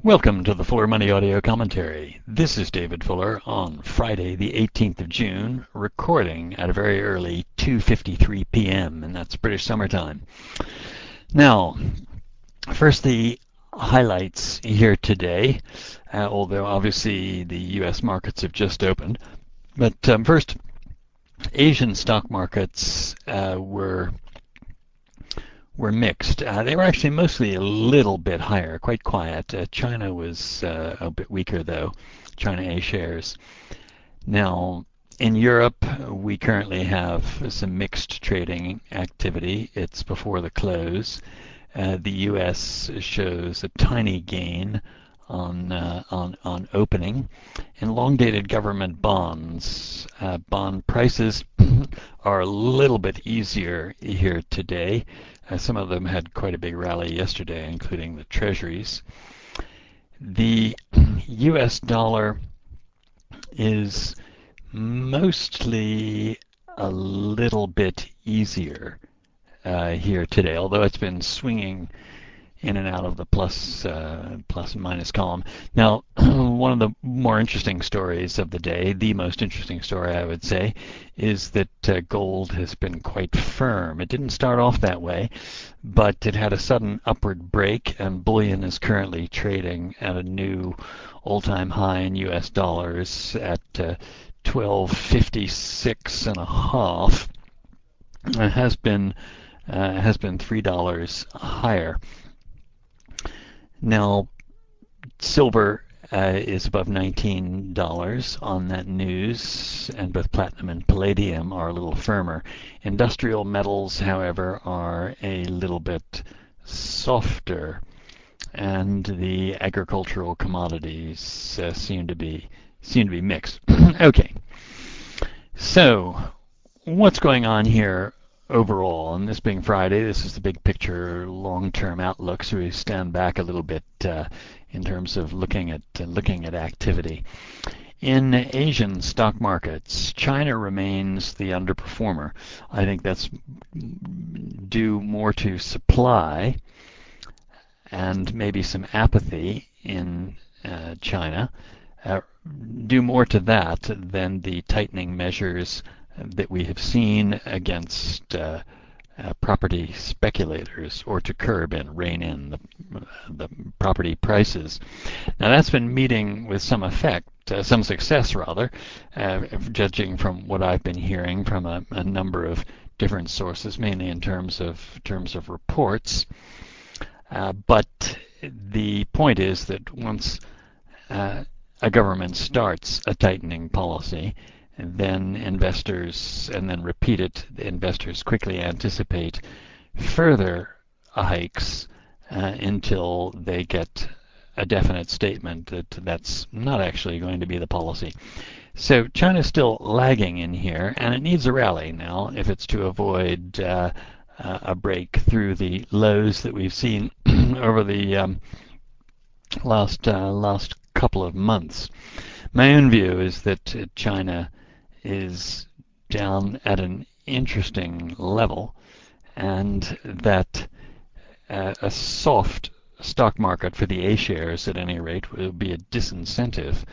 Welcome to the Fuller Money Audio Commentary. This is David Fuller on Friday, the 18th of June, recording at a very early 2:53 p.m., and that's British summertime. Now, first the highlights here today, although obviously the U.S. markets have just opened. But first, Asian stock markets were mixed. They were actually mostly a little bit higher, quite quiet. China was a bit weaker, though, China A shares. Now, in Europe, we currently have some mixed trading activity. It's before the close. The U.S. shows a tiny gain on opening, and long-dated government bonds. Bond prices are a little bit easier here today. Some of them had quite a big rally yesterday, including the treasuries. The U.S. dollar is mostly a little bit easier here today, although it's been swinging in and out of the plus and minus column. Now, one of the more interesting stories of the day, the most interesting story I would say, is that gold has been quite firm. It didn't start off that way, but it had a sudden upward break, and bullion is currently trading at a new all-time high in US dollars at 1256 and a half. It has been $3 higher. Now, silver is above $19 on that news, and both platinum and palladium are a little firmer. Industrial metals, however, are a little bit softer, and the agricultural commodities seem to be mixed. Okay, so what's going on here overall? And this being Friday, this is the big picture, long-term outlook. So we stand back a little bit in terms of looking at activity. In Asian stock markets, China remains the underperformer. I think that's due more to supply and maybe some apathy in China. Due more to that than the tightening measures that we have seen against property speculators, or to curb and rein in the property prices. Now that's been meeting with some effect, some success rather, judging from what I've been hearing from a number of different sources, mainly in terms of reports. But the point is that once a government starts a tightening policy, and then repeat it, investors quickly anticipate further hikes until they get a definite statement that that's not actually going to be the policy. So China's still lagging in here, and it needs a rally now if it's to avoid a break through the lows that we've seen over the last couple of months. My own view is that China is down at an interesting level, and that a soft stock market for the A shares, at any rate, will be a disincentive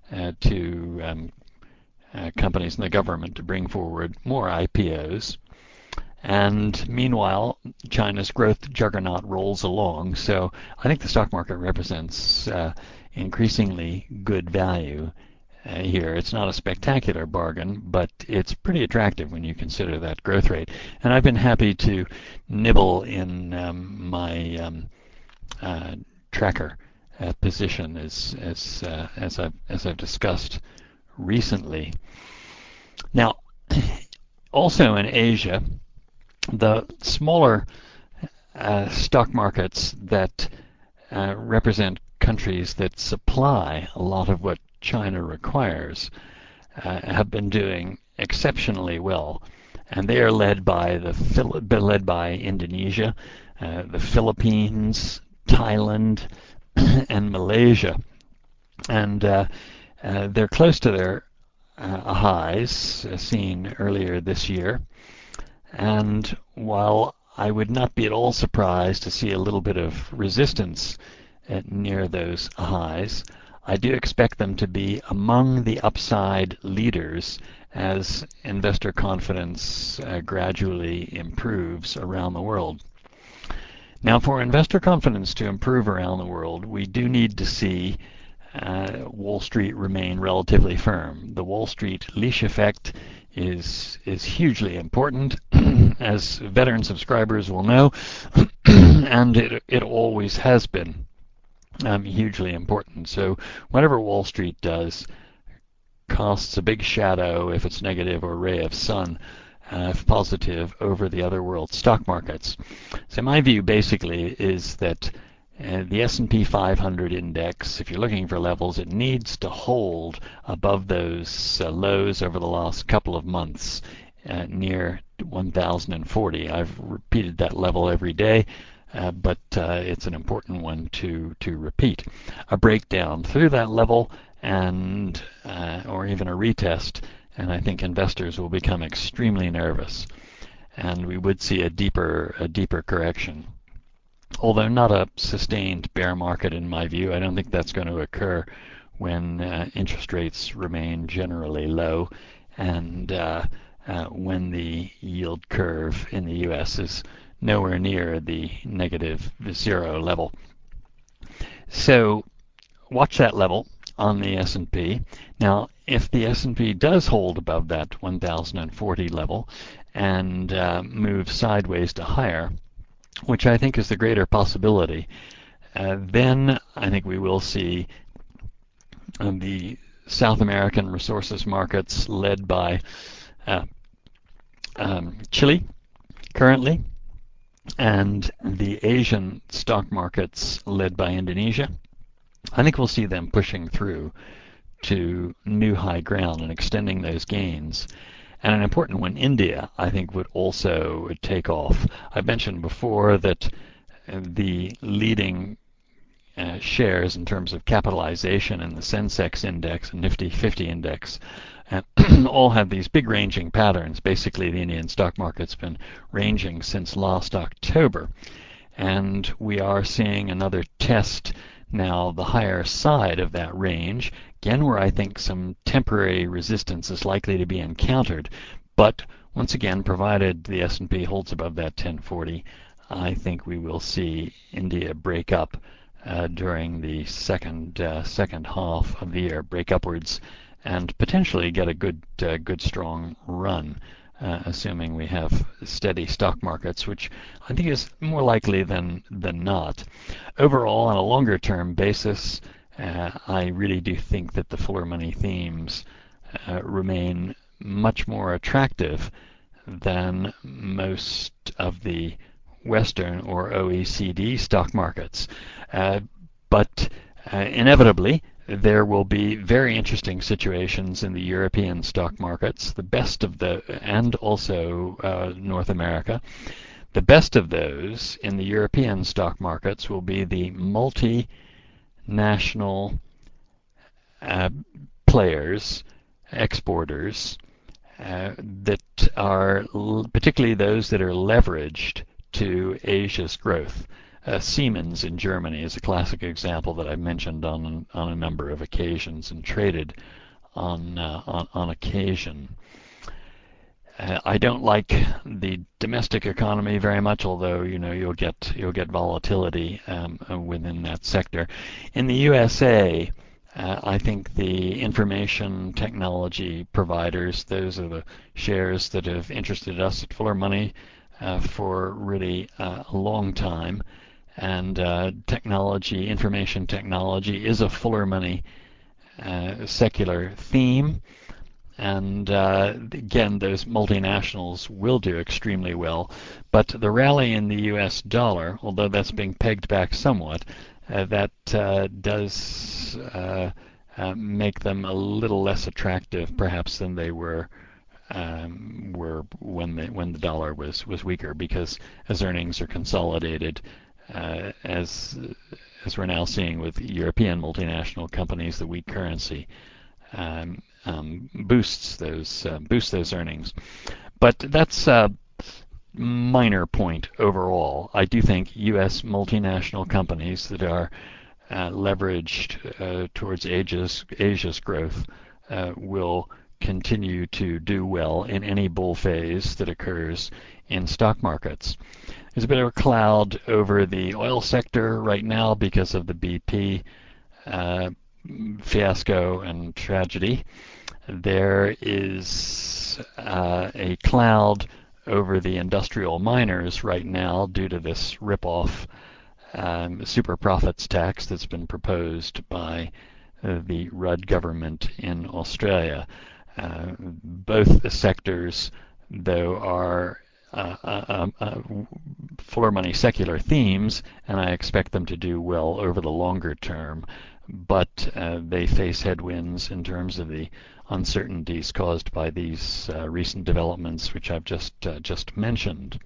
to companies and the government to bring forward more IPOs. And meanwhile, China's growth juggernaut rolls along. So I think the stock market represents increasingly good value here. It's not a spectacular bargain, but it's pretty attractive when you consider that growth rate. And I've been happy to nibble in my tracker position as I've discussed recently. Now, also in Asia, the smaller stock markets that represent countries that supply a lot of what China requires have been doing exceptionally well, and they are led by Indonesia, the Philippines, Thailand, and Malaysia, and they're close to their highs seen earlier this year. And while I would not be at all surprised to see a little bit of resistance near those highs. I do expect them to be among the upside leaders as investor confidence gradually improves around the world. Now, for investor confidence to improve around the world, we do need to see Wall Street remain relatively firm. The Wall Street leash effect is hugely important, as veteran subscribers will know, and it always has been hugely important. So whatever Wall Street does casts a big shadow, if it's negative, or ray of sun, if positive, over the other world stock markets. So my view basically is that the S&P 500 index, if you're looking for levels, it needs to hold above those lows over the last couple of months near 1040. I've repeated that level every day, but it's an important one to repeat. A breakdown through that level and or even a retest, and I think investors will become extremely nervous, and we would see a deeper correction. Although not a sustained bear market in my view. I don't think that's going to occur when interest rates remain generally low and when the yield curve in the U.S. is nowhere near the negative zero level. So watch that level on the S&P. Now, if the S&P does hold above that 1040 level and move sideways to higher, which I think is the greater possibility, then I think we will see the South American resources markets led by Chile currently, and the Asian stock markets led by Indonesia. I think we'll see them pushing through to new high ground and extending those gains. And an important one, India, I think would also take off. I've mentioned before that the leading shares in terms of capitalization in the Sensex index and Nifty 50 index all have these big ranging patterns. Basically, the Indian stock market's been ranging since last October, and we are seeing another test now, the higher side of that range, again where I think some temporary resistance is likely to be encountered, but once again, provided the S&P holds above that 1040, I think we will see India break up during the second half of the year, break upwards, and potentially get a good strong run, assuming we have steady stock markets, which I think is more likely than not. Overall, on a longer term basis, I really do think that the fuller money themes remain much more attractive than most of the Western or OECD stock markets. But inevitably, there will be very interesting situations in the European stock markets, the best of the, and also North America. The best of those in the European stock markets will be the multinational players, exporters, that are particularly those that are leveraged to Asia's growth. Siemens in Germany is a classic example that I've mentioned on a number of occasions and traded on occasion. I don't like the domestic economy very much, although you'll get volatility within that sector. In the USA, I think the information technology providers, those are the shares that have interested us at Fuller Money for really a long time. And information technology is a Fuller Money secular theme. And again, those multinationals will do extremely well. But the rally in the US dollar, although that's being pegged back somewhat, that does make them a little less attractive perhaps than they were when the dollar was weaker, because as earnings are consolidated, as we're now seeing with European multinational companies, the weak currency boosts those earnings. But that's a minor point overall. I do think U.S. multinational companies that are leveraged towards Asia's growth will continue to do well in any bull phase that occurs in stock markets. There's a bit of a cloud over the oil sector right now because of the BP uh, fiasco and tragedy. There is a cloud over the industrial miners right now due to this rip-off super profits tax that's been proposed by the Rudd government in Australia. Both sectors, though, are for money secular themes, and I expect them to do well over the longer term. But they face headwinds in terms of the uncertainties caused by these recent developments, which I've just mentioned.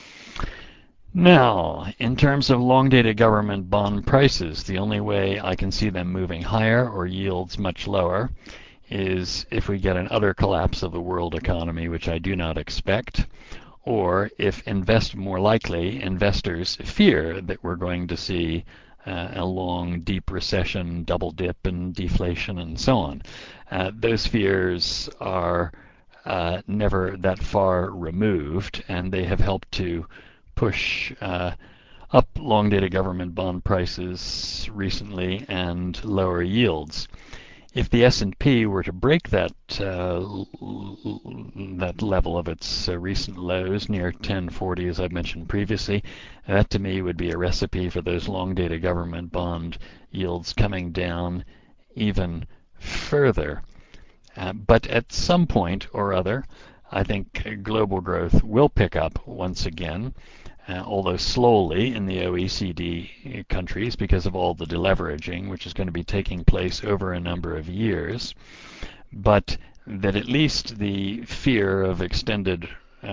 Now, in terms of long-dated government bond prices, the only way I can see them moving higher or yields much lower is if we get an utter collapse of the world economy, which I do not expect, or if more likely investors fear that we're going to see a long, deep recession, double dip, and deflation, and so on. Those fears are never that far removed, and they have helped to push up long-dated government bond prices recently and lower yields. If the S&P were to break that level of its recent lows near 1040, as I've mentioned previously, that to me would be a recipe for those long-dated government bond yields coming down even further. But at some point or other, I think global growth will pick up once again, although slowly in the OECD countries because of all the deleveraging, which is going to be taking place over a number of years, but that at least the fear of extended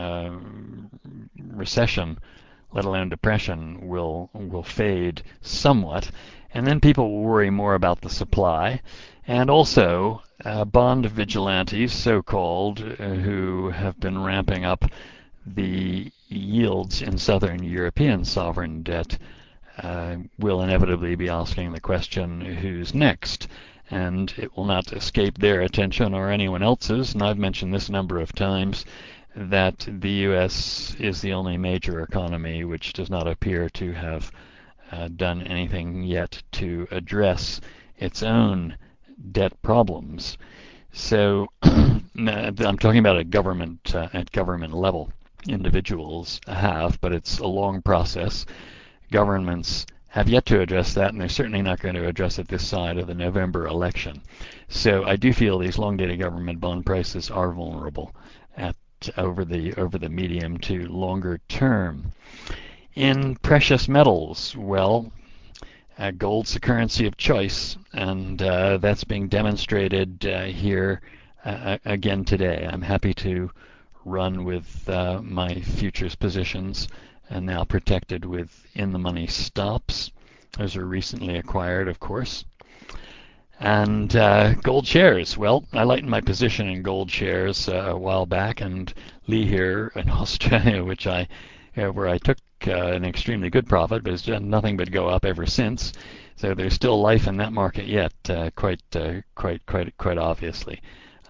recession, let alone depression, will fade somewhat, and then people will worry more about the supply, and also bond vigilantes, so-called, who have been ramping up the yields in southern European sovereign debt will inevitably be asking the question, who's next? And it will not escape their attention or anyone else's, and I've mentioned this a number of times, that the U.S. is the only major economy which does not appear to have done anything yet to address its own debt problems. So I'm talking about at government level. Individuals have, but it's a long process. Governments have yet to address that, and they're certainly not going to address it this side of the November election. So I do feel these long-dated government bond prices are vulnerable over the medium to longer term. In precious metals, well, gold's the currency of choice, and that's being demonstrated here again today. I'm happy to run with my futures positions and now protected with in-the-money stops. Those are recently acquired, of course. And gold shares. Well, I lightened my position in gold shares a while back, and Lee here in Australia, where I took an extremely good profit, but it's done nothing but go up ever since. So there's still life in that market yet, quite obviously.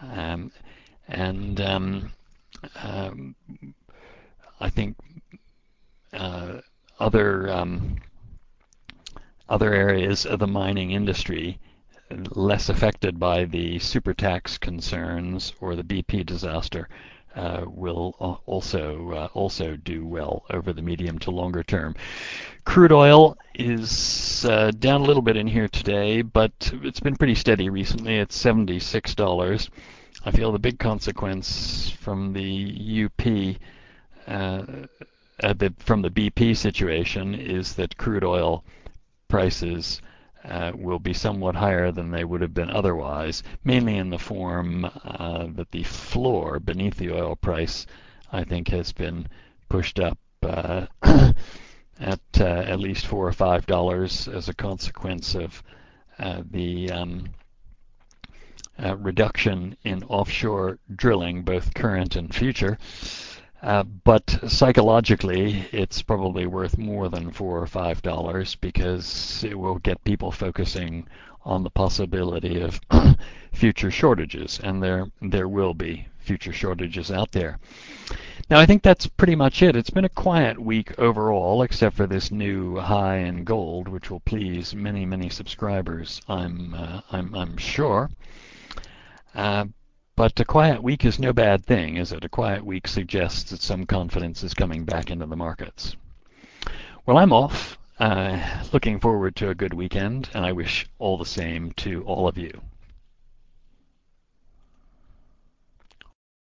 And I think other areas of the mining industry less affected by the super tax concerns or the BP disaster will also do well over the medium to longer term. Crude oil is down a little bit in here today, but it's been pretty steady recently. It's $76. I feel the big consequence from the from the BP situation is that crude oil prices will be somewhat higher than they would have been otherwise, mainly in the form that the floor beneath the oil price, I think, has been pushed up at least $4 or $5 as a consequence of the reduction in offshore drilling, both current and future. But psychologically, it's probably worth more than $4 or $5 because it will get people focusing on the possibility of future shortages, and there will be future shortages out there. Now, I think that's pretty much it. It's been a quiet week overall, except for this new high in gold, which will please many, many subscribers. I'm sure. Uh, but a quiet week is no bad thing, is it? A quiet week suggests that some confidence is coming back into the markets. Well, I'm off. Looking forward to a good weekend, and I wish all the same to all of you.